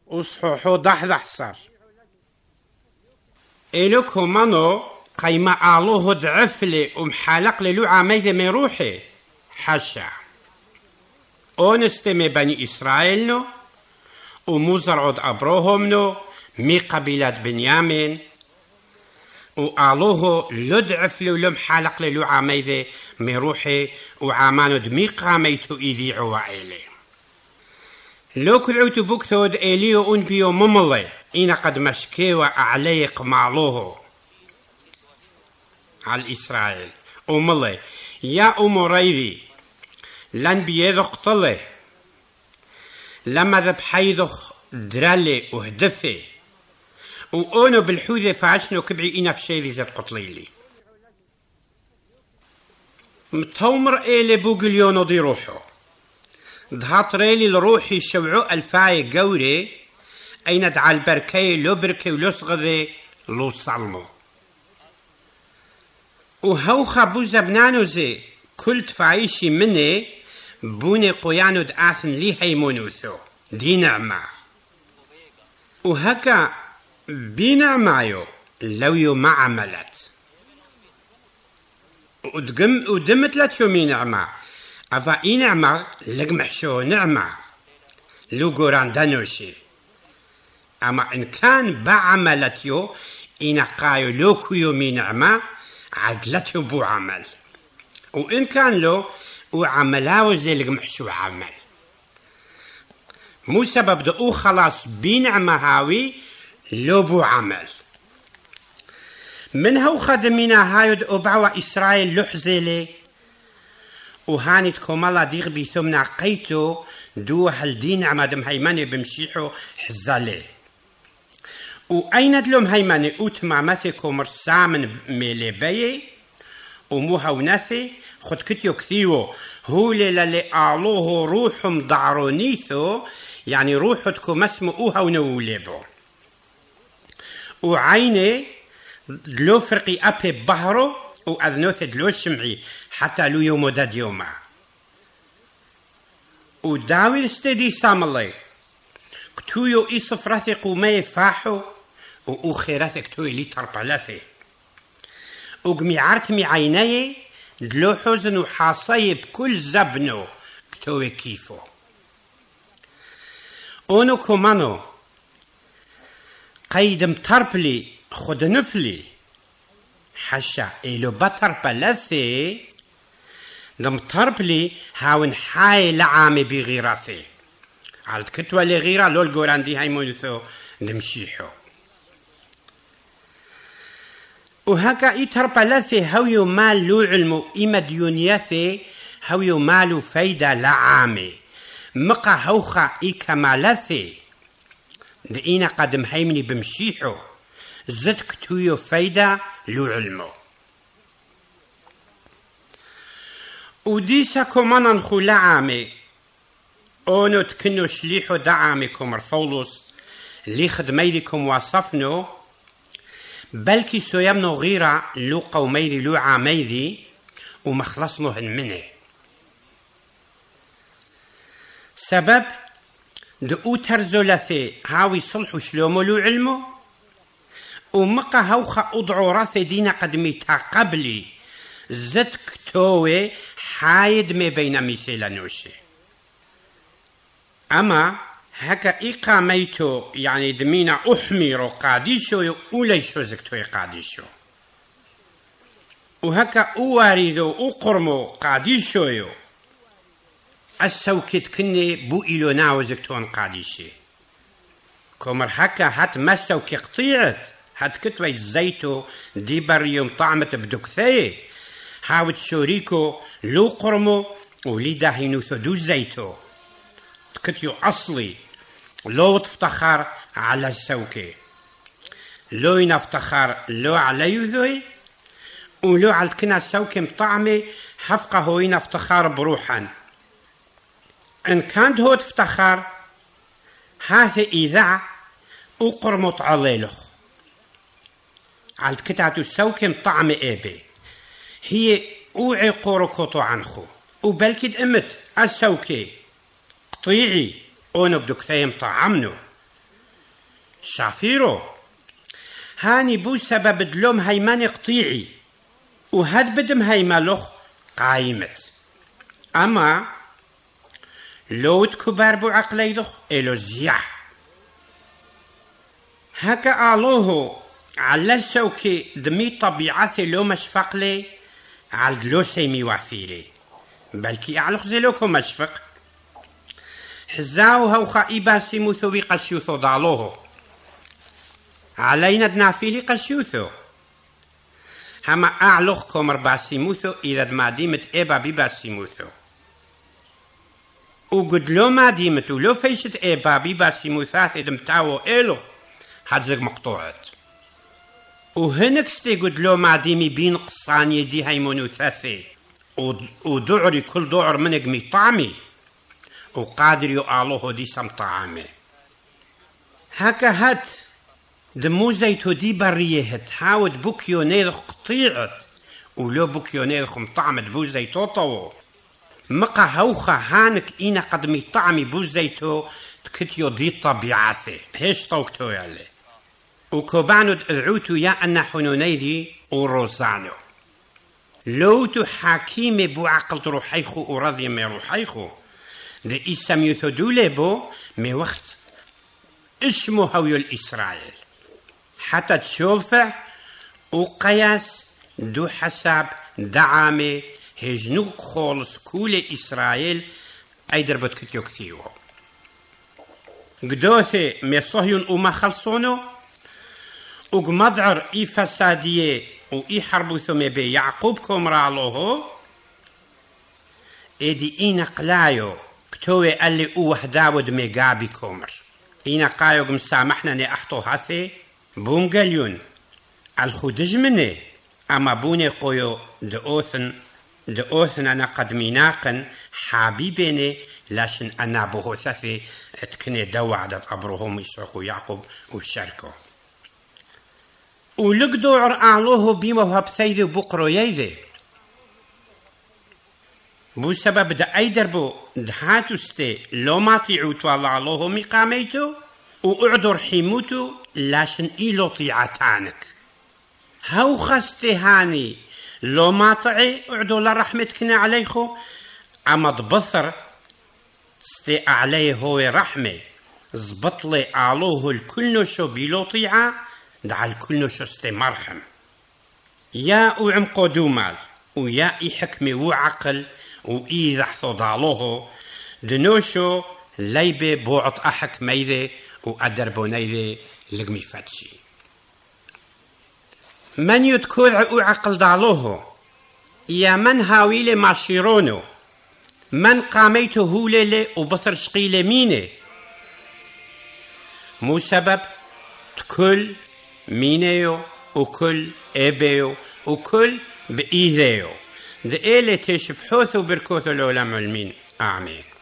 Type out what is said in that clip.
وصحوحو ضحضح صار إلو كومانو قيما آلوه دعفلي ومحالق للو عاميذ من روحي حاشا أونستمي بني إسرائيل نو ومزرعود أبروهم نو مي قبيلة بنيامين وآلوه لدعفلي ولم حالق للو عاميذ من روحي وعامانو دمي قاميتو إذي عوائلي لو كلعوتو بوكتود إليو أنبيو مملي إنا قد مشكيوا أعليق معلوه على إسرائيل أملي يا أموريدي لن بيدخ طلي لما ذب حيدخ درالي وهدفي وأونو بالحوذة فعشنو كبعي إنا في شيري زاد قطليلي متومر إيلي بوغليونو دي روحو دهات ريلي لروحي شوعو الفاي قوري أين دعا البركي لو بركي ولو صغذي لو صالمو وهوخا بوزا بنانو زي كل تفايشي مني بوني قيانو دآثن لي هيمونوثو دي نعمة وهكا بنعمايو لو يو ما عملت ودمت لتيومي نعمة أفا إي نعمة لقمحشو نعمة لو قران دانوشي أما إن كان بعملتيو إن قايو لو كيو مي نعمة عقلتيو بو عمل وإن كان لو وعملاو زي لقمحشو عمل مو سبب دقو خلاص بنعمة هاوي لو بو عمل من هو خدمينا هايود أبعوا إسرائيل لحزيلي وهانت كومالا ديغ بيثمنا قيتو دو هالدين عمادم هيماني بمشيحو حزالي وأين دلوم هيماني أوتما مثي كومرسامن ميليبي ومو هوناثي خد كتيو كثيو هو للي أعلوه روحهم ضعرونيثو يعني روحتكو مسمو أوها ونوليبو وعيني دلو فرقي أبي بهرو وأذنوث دلو شمعي حتى لو يومو داد يوما وداوي الستدي ساملي كتويو إصف رثق وما فاحو وأخي رثق كتوي لي تربلثي وقمي عرتمي عيني دلو حزن وحاصي بكل زبنو كتوي كيفو أونو كومانو قيدم تربلي خد نفلي حشا إلو بطر بلثي دم تربلي هاون حاي لعامي بغيراتي عالت كتوى لغيرة لول قوران دي هاي مولثو نمشيحو وهكا إيتر بلثي هاويو مال لو علمو إما ديونياثي هاويو مالو فايدة لعامي مقا هوخا إي كمالثي دقينا قدم هيمني بمشيحو زد كتويو فايدة لو علمو وديسا كمانا نخو لعامي أونو تكنو شليحو دعامكم رفولوس اللي خدميلكم وصفنو بلكي سويمنو غيرا لو قوميلي لو عاميلي ومخلصنو هنمني سبب دقو ترزولثي هاوي صلحو شلومو لو علمو ومقا هوخا أضعو راثي دينا قدمي تاقبلي زد كتوي حايد ما بين مثيلا نوشي أما هكا إقاميتو يعني دمينا أحميرو قاديشو أوليشو زكتوي قاديشو وهكا أواردو أقرمو قاديشو السوكت كني بو إلو ناو زكتون قاديشي كومر هكا هات ما السوكي قطيعت هات كتوي الزيتو دي بريوم طعمت بدكثي هاوت شوريكو لو قرمو ولي داهينو ثدو زيتو كتيو أصلي لو تفتخر على السوكي لو ينفتخر لو على يذوي ولو على كنا السوكي مطعمي حفقه هو ينفتخر بروحا إن كانت هو تفتخر هذا إذا أقرمط عليلخ على كتاتو السوكي مطعمي إيبي هي أوعي قوركوتو عنخو وبلكد أمت السوكي قطيعي أونو بدك ثيم طعمنو شافيرو هاني بو سبب دلوم هيمان قطيعي وهاد بدم هاي مالوخ قايمت أما لو تكبر بو عقلي دخ إلو زيح هكا آلوه على سوكي دمي طبيعتي لو مشفق لي على دلو سيمي وعفيري بلكي أعلق زلوكو مشفق حزاو هو خائبا سيموثو بقشيوثو دالوه علينا دنافيلي قشيوثو هما أعلق كومر باسيموثو إذا ما ديمت إبا بباسيموثو وقد لو ما ديمت ولو فيشت إبا بباسيموثات دمتاو إلوخ هادزق مقطوعت وهنك ستي قد لو ما ديمي بين قصاني دي هايمونو ثاثي ودعري كل دعر منك مي طعمي وقادر يقالوه دي سم طعامي هكا هات دمو زيتو دي بريه تحاود بوكيو نيرخ قطيعت ولو بوكيو نيرخ مطعمت بو زيتو طو مقا هوخا هانك إينا قدمي طعمي بو زيتو تكتيو دي طبيعاتي هيش طوكتو يالي وكوبانو دعوتو يا أنا حنونيدي وروزانو لو تو حاكيمي بو عقل روحيخو ورضي مي روحيخو دي إسام يثدولي بو مي وقت اسمو هويو الإسرائيل حتى تشوفه وقياس دو حساب دعامي هجنوك خالص كول إسرائيل أي دربت كتيو كثيو قدوثي مي صهيون وما خلصونو وقمضعر إي فسادية وإي حربو ثمي بي يعقوب كومرالوهو إدي إينا قلايو كتوي اللي وحداود ميقابي كومر إينا قايو مسامحنا ني أحطو هاثي بوم قليون الخدج مني أما بوني قويو دأوثن أنا قد ميناقن حبيبيني لاشن أنا بوهوثثي اتكني دو عدد أبروهم يسوقو يعقوب وشاركو ولقدو عرقالوه بيما وهبثيذي بقرو ييذي بو سبب دا أي دربو دهاتو ستي لو ما طيعوتو الله علوه مقاميتو وأعدر حيموتو لاشن إيلو طيعتانك هاو خستي هاني لو ما طعي أعدو لرحمتكنا عليخو أما ضبثر ستي عليه هو رحمة زبطلي علوه الكل نشو بيلو طيعة دع الكل نشو ستي مرحم يا وعم قدومال ويا إي حكمي وعقل وإي ذحثو ضالوه دنوشو ليبي بوعط أحك ميذي وأدربو نيذي لقمي فتشي من يذكر عقل ضالوه يا من هاويلي ماشيرونو من قاميته هوليلي وبصر شقيلي ميني مو سبب تكل مينيو وكل إبيو وكل بإيذيو دقيلي تشبحوثو بركوثو العلماء المين آمين